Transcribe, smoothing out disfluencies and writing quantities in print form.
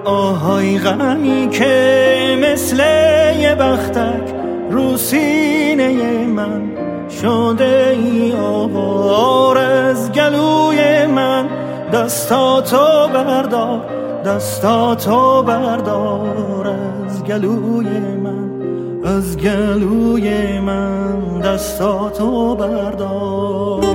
آهای غمی که مثل یه بختک رو سینه من شده ای آوار از گلوی من. دستاتو بردار، دستاتو بردار از گلوی من، از گلوی من دستاتو بردار.